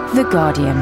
The Guardian.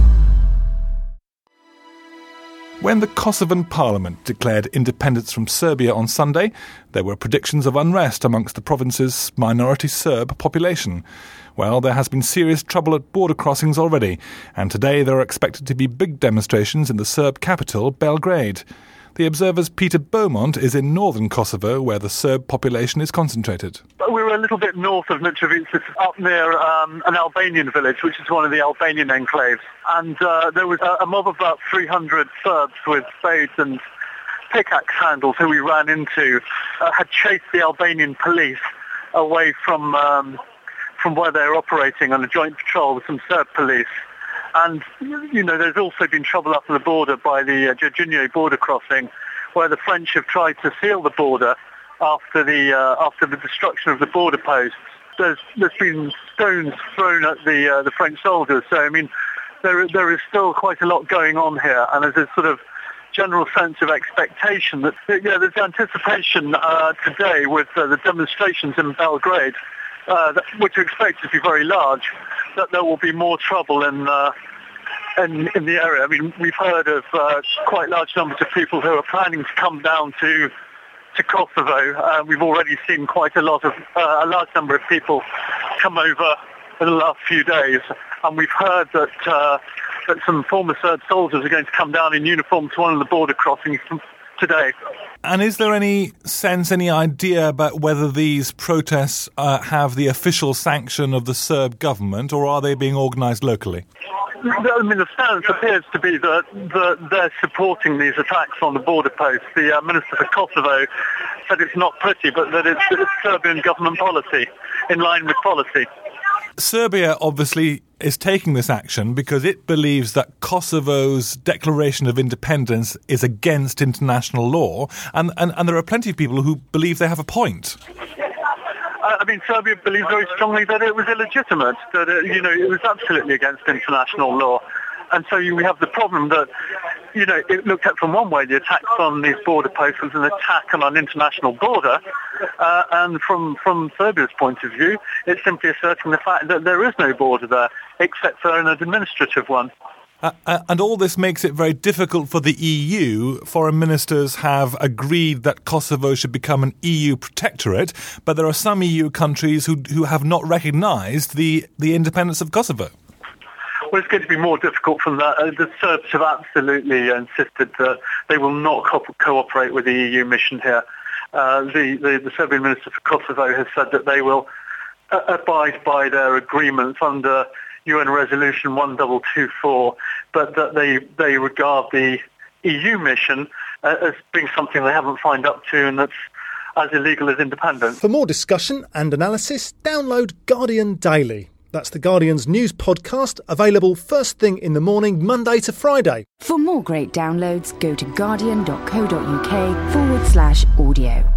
When the Kosovan parliament declared independence from Serbia on Sunday, there were predictions of unrest amongst the province's minority Serb population. Well, there has been serious trouble at border crossings already, and today there are expected to be big demonstrations in the Serb capital, Belgrade. The Observer's Peter Beaumont is in northern Kosovo, where the Serb population is concentrated. We were a little bit north of Mitrovica, up near an Albanian village, which is one of the Albanian enclaves. And there was a mob of about 300 Serbs with spades and pickaxe handles who we ran into, had chased the Albanian police away from where they were operating on a joint patrol with some Serb police. And, you know, there's also been trouble up on the border by the Jorginje border crossing, where the French have tried to seal the border after the destruction of the border posts. There's been stones thrown at the French soldiers. So, I mean, there is still quite a lot going on here, and there's a sort of general sense of expectation that, there's anticipation today with the demonstrations in Belgrade, which are expected to be very large, that there will be more trouble in the area. I mean, we've heard of quite large numbers of people who are planning to come down to Kosovo. We've already seen quite a large number of people come over in the last few days, and we've heard that some former Serb soldiers are going to come down in uniform to one of the border crossings today. And is there any idea about whether these protests have the official sanction of the Serb government, or are they being organised locally? I mean, the stance appears to be that they're supporting these attacks on the border posts. The Minister for Kosovo said it's not pretty, but that it's Serbian government policy, in line with policy. Serbia obviously is taking this action because it believes that Kosovo's declaration of independence is against international law, and there are plenty of people who believe they have a point. I mean, Serbia believes very strongly that it was illegitimate, that it was absolutely against international law. And so we have the problem that, it looked at from one way, the attacks on these border posts was an attack on an international border, and from Serbia's point of view, it's simply asserting the fact that there is no border there, except for an administrative one. And all this makes it very difficult for the EU. Foreign ministers have agreed that Kosovo should become an EU protectorate, but there are some EU countries who have not recognised the independence of Kosovo. Well, it's going to be more difficult from that. The Serbs have absolutely insisted that they will not cooperate with the EU mission here. The Serbian Minister for Kosovo has said that they will abide by their agreements under UN Resolution 1224, but that they regard the EU mission as being something they haven't signed up to and that's as illegal as independence. For more discussion and analysis, download Guardian Daily. That's the Guardian's news podcast, available first thing in the morning, Monday to Friday. For more great downloads, go to guardian.co.uk/audio.